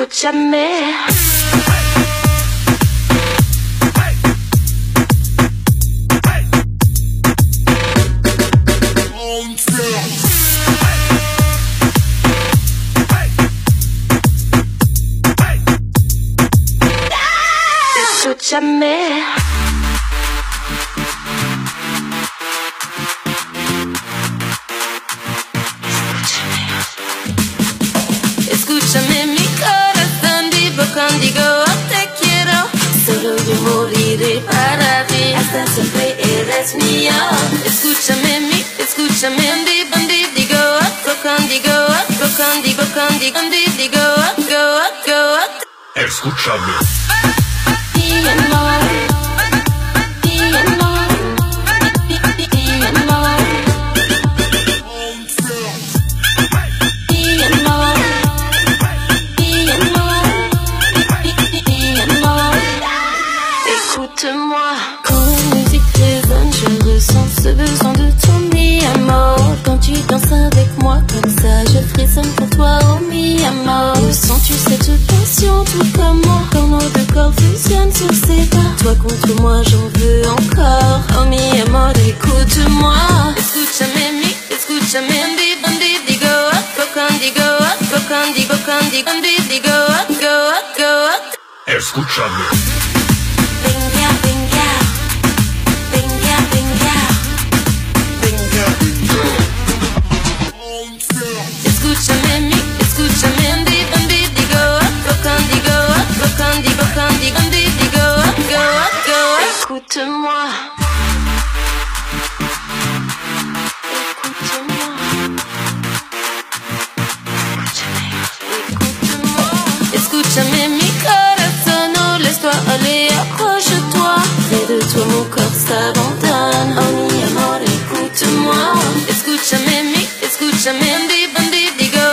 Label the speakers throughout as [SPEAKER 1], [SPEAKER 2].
[SPEAKER 1] Écoute jamais. Écoute jamais.
[SPEAKER 2] Escúchame, mi corazón digo contigo te quiero. Solo yo moriré para ti, hasta siempre eres mío. Escúchame, digo contigo, go.
[SPEAKER 3] Escúchame.
[SPEAKER 2] Mi amor, mi amor, mi amor.
[SPEAKER 1] Écoute-moi.
[SPEAKER 2] Quand la musique résonne, je ressens ce besoin de ton mi amor. Quand tu danses avec moi comme ça, je frissonne pour toi, oh mi amor. Ressens-tu cette passion tout comme moi? Quand nos deux corps fusionnent sur ces pas, toi contre moi, j'en veux encore. Oh mi amor, écoute-moi. Escúchame, digo contigo, go.
[SPEAKER 3] Escúchame.
[SPEAKER 2] Venga. Escúchame, digo contigo, go.
[SPEAKER 1] Écoute-moi.
[SPEAKER 2] Escúchame, mi corazón, no laisse-toi aller, approche-toi. Près de toi, mon corps s'abandonne. Oh mi amor, écoute-moi. Escúchame, digo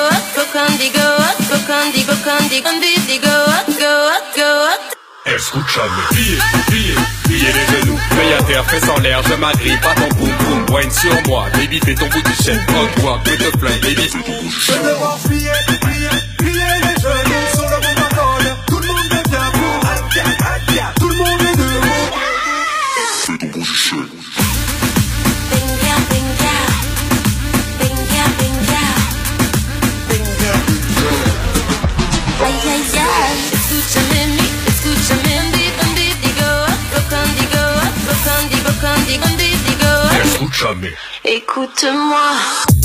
[SPEAKER 2] contigo, go.
[SPEAKER 3] Escúchame. Pliez les genoux, feuille à terre, fesses en l'air, je m'agrippe à ton boum boum, poigne sur moi, baby fais ton bout du chêne, rock, que te flingue, baby fais ton bout du
[SPEAKER 4] Je
[SPEAKER 3] chêne.
[SPEAKER 4] veux voir plier les genoux sur le bon bâton. Tout le monde devient fou, tout le monde est debout.
[SPEAKER 3] Fais ton bout du chêne.
[SPEAKER 2] Escúchame, digo contigo,
[SPEAKER 3] Escúchame.
[SPEAKER 1] Écoute-moi.